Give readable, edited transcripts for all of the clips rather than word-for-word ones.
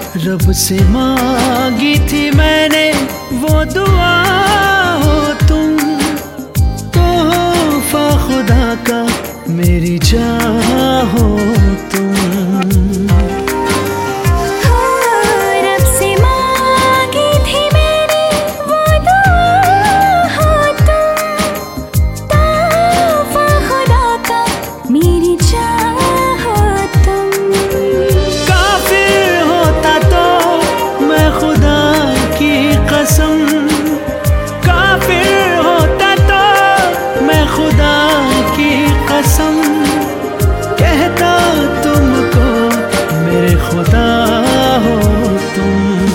रब से मांगी थी मैंने वो दुआ, हो तुम तोहफा खुदा का, मेरी जान हो तुम। काफिर होता तो मैं खुदा की कसम कहता तुमको, मेरे खुदा हो तुम।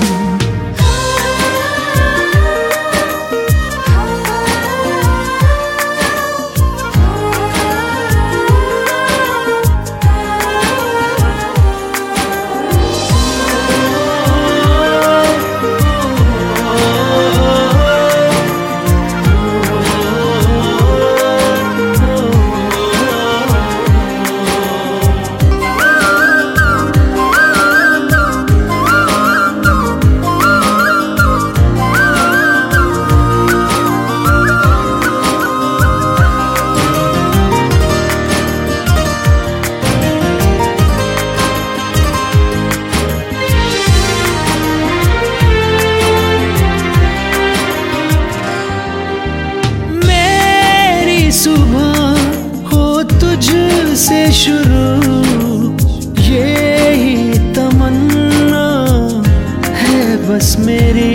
सुबह हो तुझसे शुरू, यही तमन्ना है बस मेरी।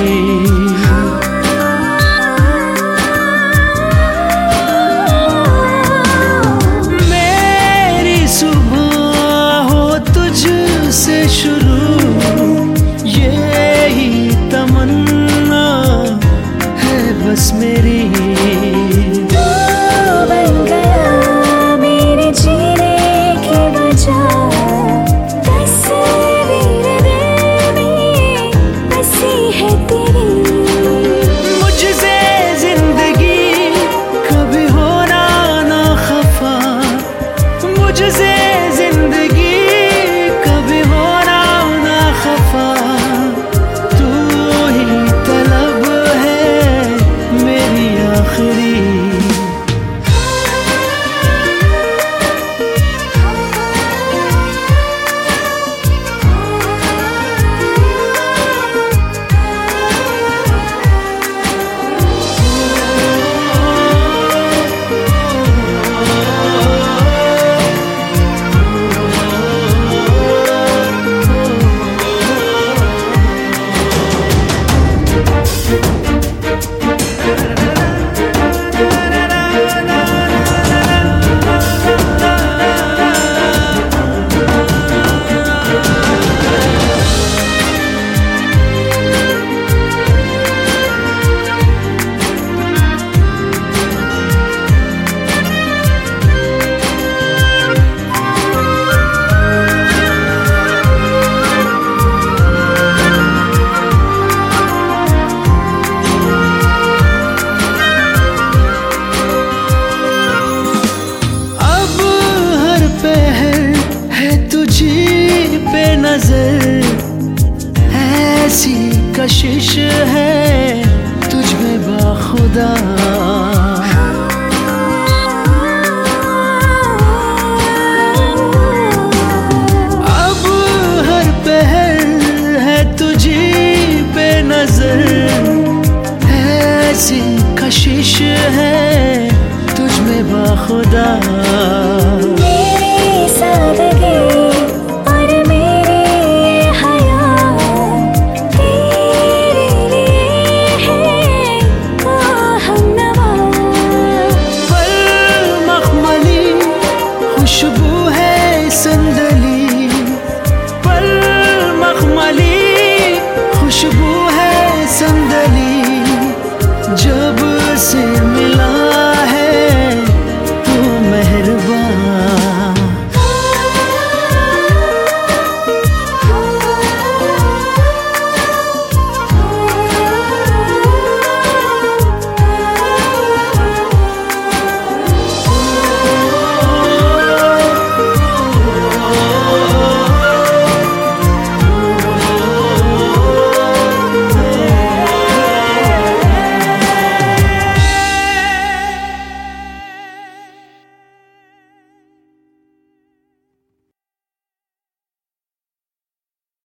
मेरी सुबह हो तुझसे शुरू, यही तमन्ना है बस मेरी। ऐसी कशिश है तुझ में बाखुदा, अब हर पहर है तुझी पे नजर। ऐसी कशिश है तुझ में बाखुदा।